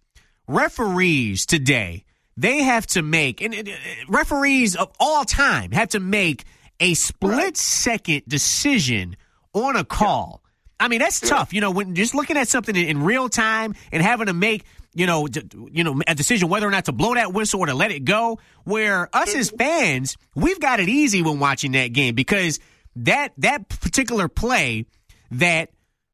referees today, they have to make, and uh, referees of all time have to make a split second decision on a call. I mean, that's tough. You know, when just looking at something in, in real time and having to make, you know, d- you know, a decision whether or not to blow that whistle or to let it go, where us as fans, we've got it easy when watching that game because that that particular play that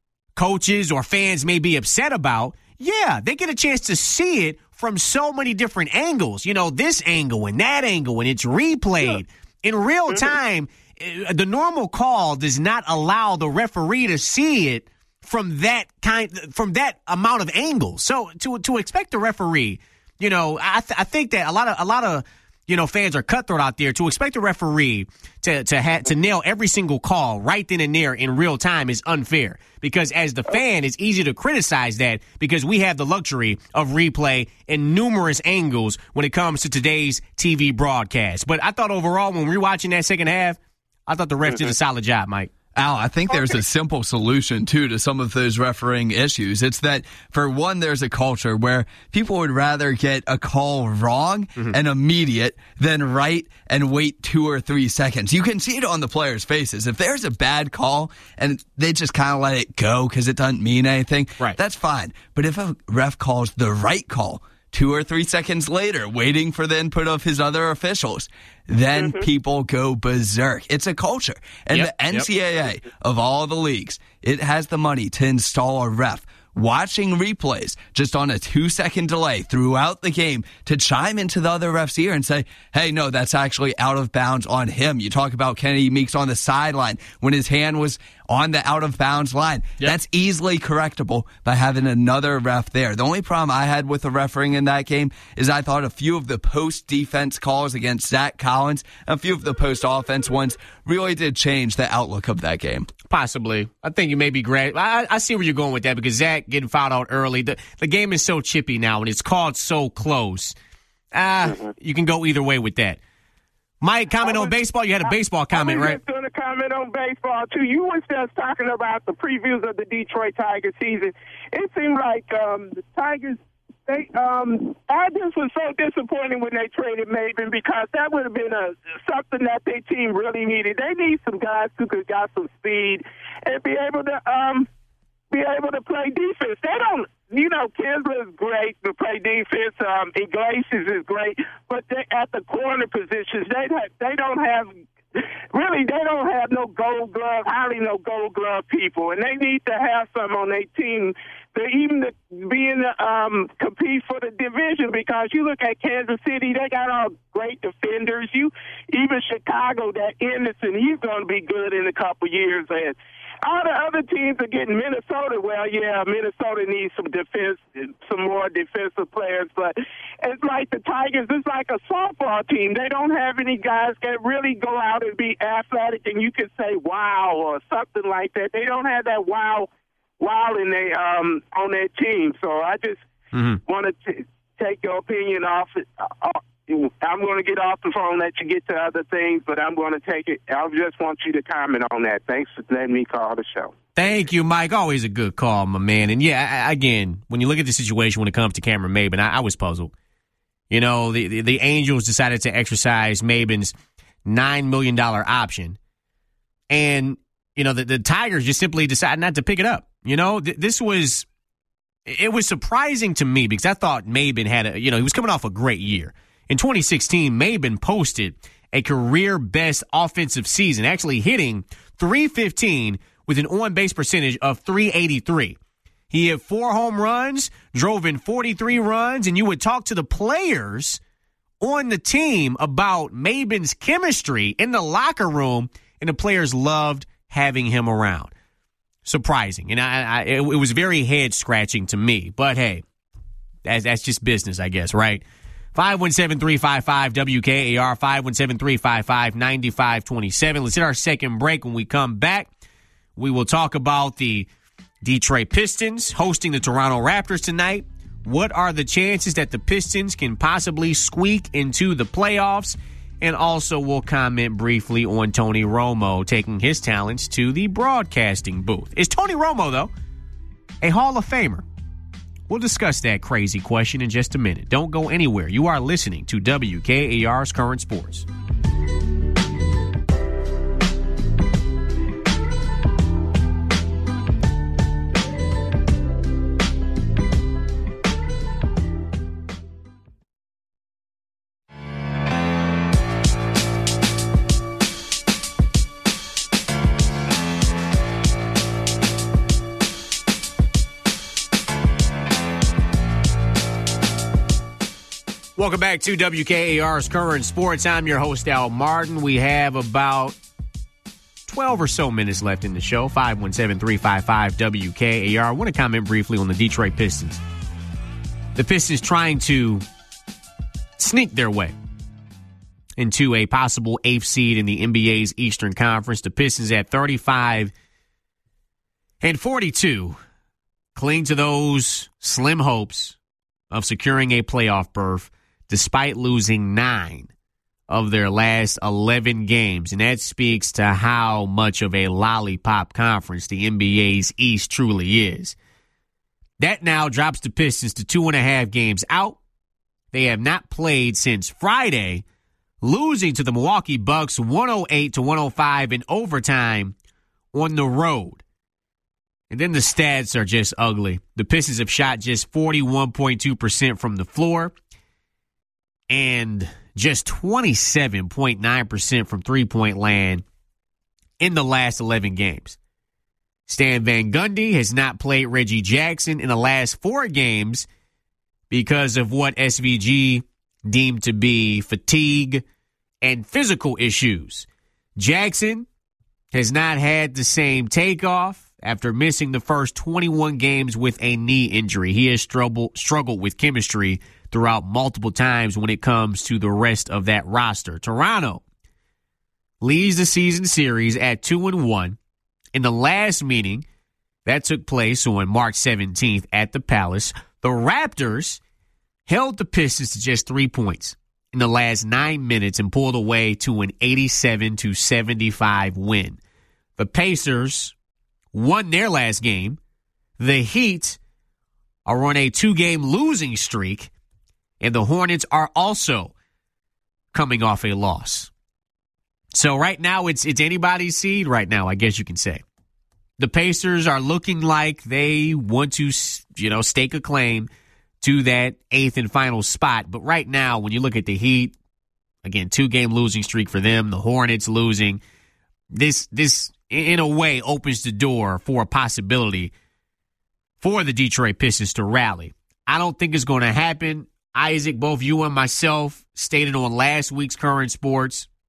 coaches or fans may be upset about, yeah, they get a chance to see it from so many different angles. You know, this angle and that angle, and it's replayed in real time. uh, The normal call does not allow the referee to see it from that kind, from that amount of angles. So to to expect the referee, you know, I th- I think that a lot of a lot of you know fans are cutthroat out there. To expect a referee to to ha- to nail every single call right then and there in real time is unfair. Because as the fan, it's easy to criticize that because we have the luxury of replay in numerous angles when it comes to today's T V broadcast. But I thought overall, when we were watching that second half, I thought the refs did a solid job, Mike. Al, I think there's a simple solution, too, to some of those refereeing issues. It's that, for one, there's a culture where people would rather get a call wrong mm-hmm. and immediate than right and wait two or three seconds. You can see it on the players' faces. If there's a bad call and they just kind of let it go because it doesn't mean anything, right. that's fine. But if a ref calls the right call two or three seconds later, waiting for the input of his other officials, then mm-hmm. people go berserk. It's a culture. And yep, the N C double A, yep. of all the leagues, it has the money to install a ref watching replays just on a two-second delay throughout the game to chime into the other ref's ear and say, hey, no, that's actually out of bounds on him. You talk about Kennedy Meeks on the sideline when his hand was on the out-of-bounds line. Yep. That's easily correctable by having another ref there. The only problem I had with the refereeing in that game is I thought a few of the post-defense calls against Zach Collins, a few of the post-offense ones, really did change the outlook of that game. Possibly. I think you may be great. I, I see where you're going with that because Zach getting fouled out early. The, the game is so chippy now and it's called so close. Ah, uh, you can go either way with that. Mike, comment was, on baseball? You had a baseball comment, I was right? just going to comment on baseball, too. You were just talking about the previews of the Detroit Tigers season. It seemed like um, the Tigers, they, um, I just was so disappointed when they traded Maven because that would have been a something that their team really needed. They need some guys who could got some speed and be able to um, be able to play defense. They don't. You know, Kinsler is great to play defense. Um, Iglesias is great, but they, at the corner positions, they have, they don't have really. They don't have no Gold Glove, hardly no Gold Glove people, and they need to have some on their team to even to be in the um, compete for the division. Because you look at Kansas City, they got all great defenders. You even Chicago, that Anderson, he's going to be good in a couple years, and. all the other teams are getting Minnesota. Well, yeah, Minnesota needs some defense, some more defensive players. But it's like the Tigers. It's like a softball team. They don't have any guys that really go out and be athletic, and you can say wow or something like that. They don't have that wow, wow in they um on their team. So I just mm-hmm. want to take your opinion off it. Uh, I'm going to get off the phone, let you get to other things, but I'm going to take it. I just want you to comment on that. Thanks for letting me call the show. Thank you, Mike. Always a good call, my man. And, yeah, I, again, when you look at the situation when it comes to Cameron Maybin, I, I was puzzled. You know, the, the, the Angels decided to exercise Maybin's nine million dollars option. And, you know, the, the Tigers just simply decided not to pick it up. You know, th- this was – it was surprising to me because I thought Maybin had a – you know, he was coming off a great year. In twenty sixteen, Maybin posted a career-best offensive season, actually hitting three fifteen with an on-base percentage of three eighty-three. He had four home runs, drove in forty-three runs, and you would talk to the players on the team about Maybin's chemistry in the locker room, and the players loved having him around. Surprising. And I, I, it, it was very head-scratching to me. But, hey, that's, that's just business, I guess, right? five one seven, three five five, W K A R, five one seven, three five five, nine five two seven. Let's hit our second break. When we come back, we will talk about the Detroit Pistons hosting the Toronto Raptors tonight. What are the chances that the Pistons can possibly squeak into the playoffs? And also we'll comment briefly on Tony Romo taking his talents to the broadcasting booth. Is Tony Romo, though, a Hall of Famer? We'll discuss that crazy question in just a minute. Don't go anywhere. You are listening to W K A R's Current Sports. Welcome back to W K A R's Current Sports. I'm your host, Al Martin. We have about twelve or so minutes left in the show. five one seven, three five five, W K A R. I want to comment briefly on the Detroit Pistons. The Pistons trying to sneak their way into a possible eighth seed in the N B A's Eastern Conference. The Pistons at thirty-five and forty-two cling to those slim hopes of securing a playoff berth, despite losing nine of their last eleven games. And that speaks to how much of a lollipop conference the N B A's East truly is. That now drops the Pistons to two and a half games out. They have not played since Friday, losing to the Milwaukee Bucks one oh eight to one oh five in overtime on the road. And then the stats are just ugly. The Pistons have shot just forty-one point two percent from the floor and just twenty-seven point nine percent from three-point land in the last eleven games. Stan Van Gundy has not played Reggie Jackson in the last four games because of what S V G deemed to be fatigue and physical issues. Jackson has not had the same takeoff after missing the first twenty-one games with a knee injury. He has struggled, struggled with chemistry throughout multiple times when it comes to the rest of that roster. Toronto leads the season series at two and one. In the last meeting that took place on March seventeenth at the Palace, the Raptors held the Pistons to just three points in the last nine minutes and pulled away to an eighty-seven to seventy-five win. The Pacers won their last game. The Heat are on a two-game losing streak, and the Hornets are also coming off a loss. So right now, it's it's anybody's seed right now, I guess you can say. The Pacers are looking like they want to, you know, stake a claim to that eighth and final spot. But right now, when you look at the Heat, again, two-game losing streak for them, the Hornets losing, this this in a way opens the door for a possibility for the Detroit Pistons to rally. I don't think it's going to happen. Isaac, both you and myself stated on last week's Current Sports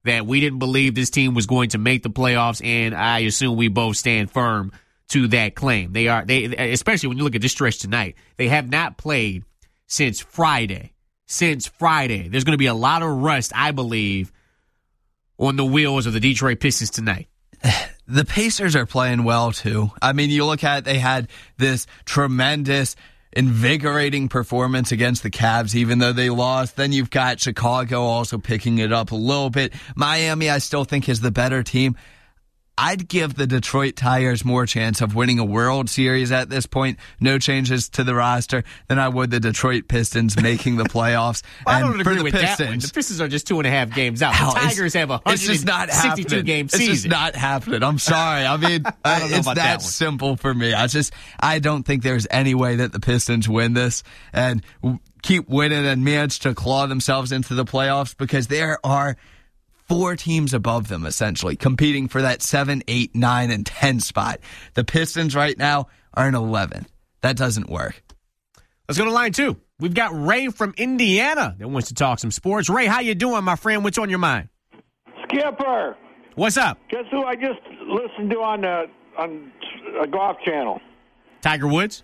that we didn't believe this team was going to make the playoffs, and I assume we both stand firm to that claim. They are, they, especially when you look at this stretch tonight, they have not played since Friday. Since Friday. There's going to be a lot of rust, I believe, on the wheels of the Detroit Pistons tonight. The Pacers are playing well, too. I mean, you look at it, they had this tremendous, invigorating performance against the Cavs, even though they lost. Then you've got Chicago also picking it up a little bit. Miami, I still think, is the better team. I'd give the Detroit Tigers more chance of winning a World Series at this point, no changes to the roster, than I would the Detroit Pistons making the playoffs. Well, and I don't for agree the with Pistons, that one. The Pistons are just two and a half games out. Hell, the Tigers have a one hundred sixty-two game season. It's just not happening. I'm sorry. I mean, I don't know it's about that, that one. simple for me. I just, I don't think there's any way that the Pistons win this and keep winning and manage to claw themselves into the playoffs, because there are four teams above them, essentially, competing for that seven, eight, nine, and ten spot. The Pistons right now are in eleven. That doesn't work. Let's go to line two. We've got Ray from Indiana that wants to talk some sports. Ray, how you doing, my friend? What's on your mind? Skipper. What's up? Guess who I just listened to on the on a golf channel? Tiger Woods?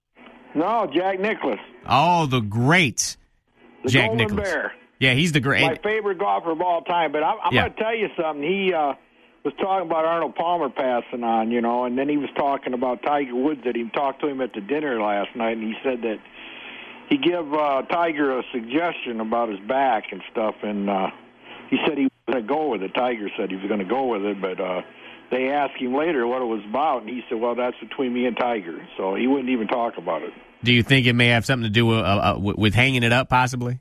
No, Jack Nicklaus. Oh, the great The Jack Golden Nicklaus. Bear. Yeah, he's the great. My favorite golfer of all time. But I'm, I'm Yeah. going to tell you something. He uh, was talking about Arnold Palmer passing on, you know, and then he was talking about Tiger Woods, that he talked to him at the dinner last night, and he said that he gave uh, Tiger a suggestion about his back and stuff, and uh, he said he was going to go with it. Tiger said he was going to go with it, but uh, they asked him later what it was about, and he said, well, that's between me and Tiger. So he wouldn't even talk about it. Do you think it may have something to do with, uh, uh, with hanging it up, possibly?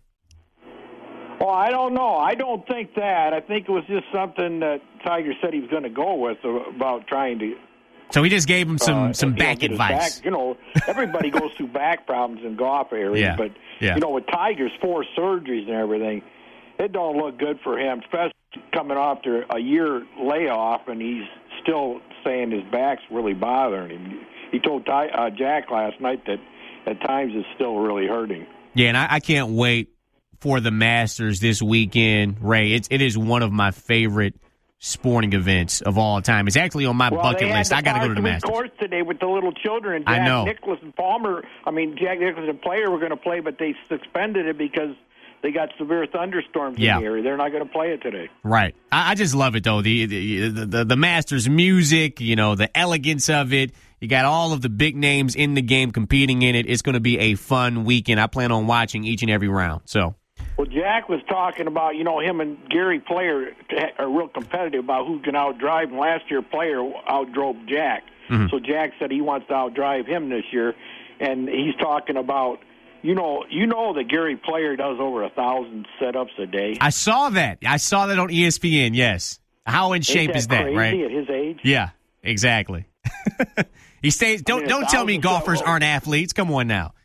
Well, I don't know. I don't think that. I think it was just something that Tiger said he was going to go with about trying to. So he just gave him some, uh, some you know, back get his advice. Back. You know, everybody goes through back problems in golf areas, Yeah. but Yeah. you know, with Tiger's four surgeries and everything, it don't look good for him, especially coming after a year layoff, and he's still saying his back's really bothering him. He told Ty, uh, Jack last night that at times it's still really hurting. Yeah, and I, I can't wait for the Masters this weekend, Ray. It's, it is one of my favorite sporting events of all time. It's actually on my well, bucket they had list. the I got to go to the par three Masters. course today with the little children. And Jack I know. Nicklaus and Palmer. I mean, Jack Nicklaus and Player were going to play, but they suspended it because they got severe thunderstorms Yeah. in the area. They're not going to play it today. Right. I, I just love it, though. The, the, the, the Masters music, you know, the elegance of it. You got all of the big names in the game competing in it. It's going to be a fun weekend. I plan on watching each and every round. So. Well, Jack was talking about, you know, him and Gary Player are real competitive about who can outdrive. And last year, Player outdrove Jack. Mm-hmm. So Jack said he wants to outdrive him this year. And he's talking about, you know, you know that Gary Player does over a thousand setups a day. I saw that. I saw that on E S P N, yes. How in shape Ain't is that, crazy right? at his age? Yeah, exactly. he stays. Don't I mean, don't tell me thousands golfers of- aren't athletes. Come on now.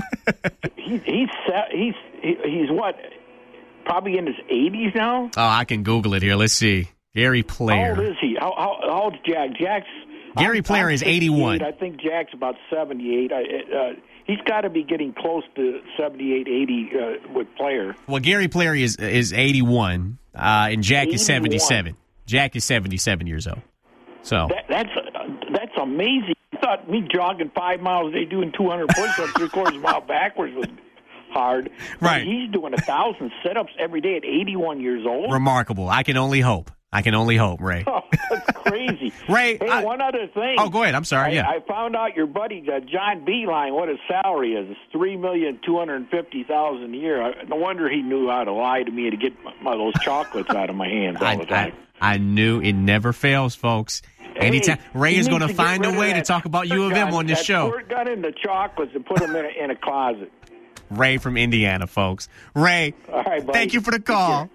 He, he's set, he's he, he's what, probably in his eighties now. Oh, I can Google it here. Let's see. Gary How Player. old is he? How, how, how old's Jack? Jack's Gary I'm- Player I'm is eighty-one. sixty-eight. I think Jack's about seventy-eight. I, uh, he's got to be getting close to seventy-eight, eighty uh, with Player. Well, Gary Player is is eighty-one, uh, and Jack is eighty-one. seventy-seven. Jack is seventy-seven years old. So That, that's uh, that's amazing. I thought me jogging five miles a day doing two hundred push-ups three quarters of a mile backwards was hard. But Right. he's doing a thousand sit-ups every day at eighty-one years old. remarkable. I can only hope. I can only hope, Ray. Oh, that's crazy. Ray, Hey, I- one other thing. Oh, go ahead. I'm sorry. I, Yeah. I found out your buddy uh, John Beeline what his salary is. It's three million two hundred fifty thousand a year. I, no wonder he knew how to lie to me to get my, my, those chocolates out of my hands all I, the I, time. I knew it never fails, folks. Anytime Ray he is going needs to get find a rid of way to that talk about U of squirt M gun- on this that show. Squirt gun in the chocolates and put them in a, in a closet. Ray from Indiana, folks. Ray, All right, buddy. thank you for the Take call.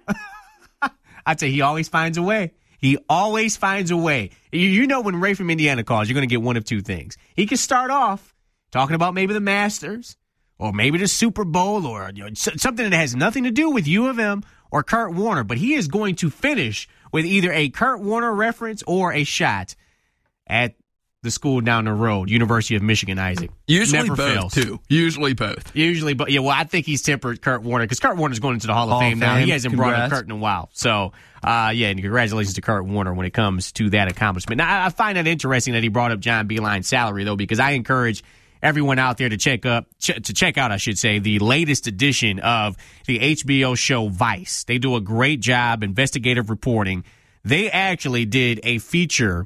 I tell you, he always finds a way. He always finds a way. You, you know when Ray from Indiana calls, you're going to get one of two things. He can start off talking about maybe the Masters or maybe the Super Bowl or you know, something that has nothing to do with U of M or Kurt Warner, but he is going to finish with either a Kurt Warner reference or a shot at the school down the road, University of Michigan, Isaac. Usually Never both, fails. too. Usually both. Usually, but yeah, well, I think he's tempered Kurt Warner because Kurt Warner's going into the Hall of Hall Fame of now. Fame. He hasn't Congrats. brought up Kurt in a while. So, uh, yeah, and congratulations to Kurt Warner when it comes to that accomplishment. Now, I, I find that interesting that he brought up John Beilein's salary, though, because I encourage everyone out there to check up, ch- to check out, I should say, the latest edition of the H B O show Vice. They do a great job investigative reporting. They actually did a feature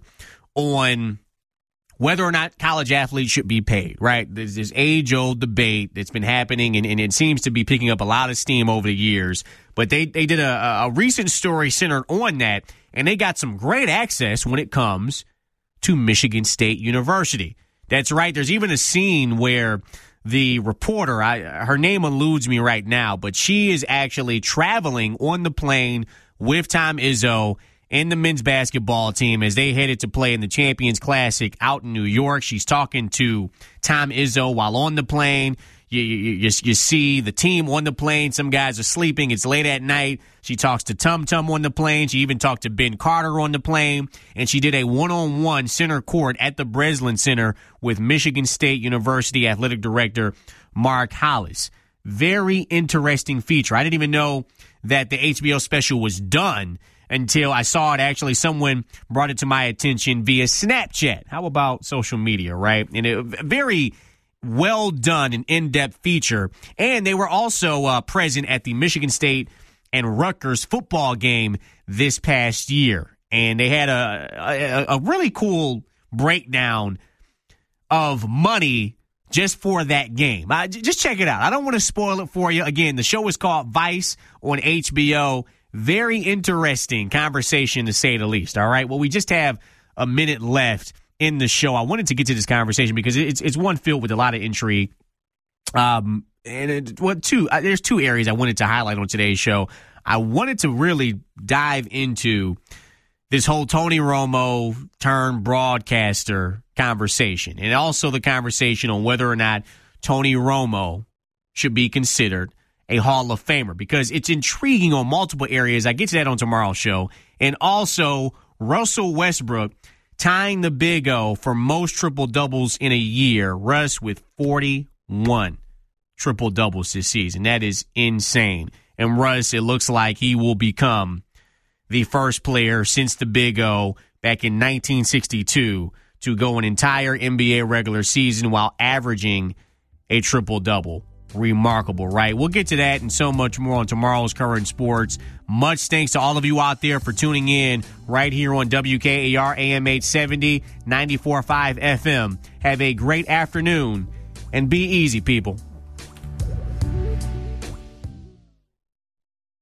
on whether or not college athletes should be paid, right? There's this age-old debate that's been happening, and, and it seems to be picking up a lot of steam over the years. But they, they did a, a recent story centered on that, and they got some great access when it comes to Michigan State University. That's right. There's even a scene where the reporter, I, her name eludes me right now, but she is actually traveling on the plane with Tom Izzo and the men's basketball team as they headed to play in the Champions Classic out in New York. She's talking to Tom Izzo while on the plane. You, you, you, you see the team on the plane. Some guys are sleeping. It's late at night. She talks to Tum Tum on the plane. She even talked to Ben Carter on the plane. And she did a one-on-one center court at the Breslin Center with Michigan State University Athletic Director Mark Hollis. Very interesting feature. I didn't even know that the H B O special was done until I saw it. Actually, someone brought it to my attention via Snapchat. How about social media, right? And a very well done and in-depth feature. And they were also uh, present at the Michigan State and Rutgers football game this past year. And they had a, a, a really cool breakdown of money just for that game. I, just check it out. I don't want to spoil it for you. Again, the show is called Vice on H B O. Very interesting conversation, to say the least. All right. Well, we just have a minute left in the show. I wanted to get to this conversation because it's it's one filled with a lot of intrigue. Um, and it, well, two uh, there's two areas I wanted to highlight on today's show. I wanted to really dive into this whole Tony Romo turned broadcaster conversation, and also the conversation on whether or not Tony Romo should be considered a Hall of Famer, because it's intriguing on multiple areas. I get to that on tomorrow's show. And also Russell Westbrook tying the Big O for most triple-doubles in a year. Russ with forty-one triple-doubles this season. That is insane. And Russ, it looks like he will become the first player since the Big O back in nineteen sixty-two to go an entire N B A regular season while averaging a triple-double. Remarkable, right? We'll get to that and so much more on tomorrow's Current Sports. Much thanks to all of you out there for tuning in right here on W K A R A M eight seventy, ninety-four point five F M. Have a great afternoon and be easy, people.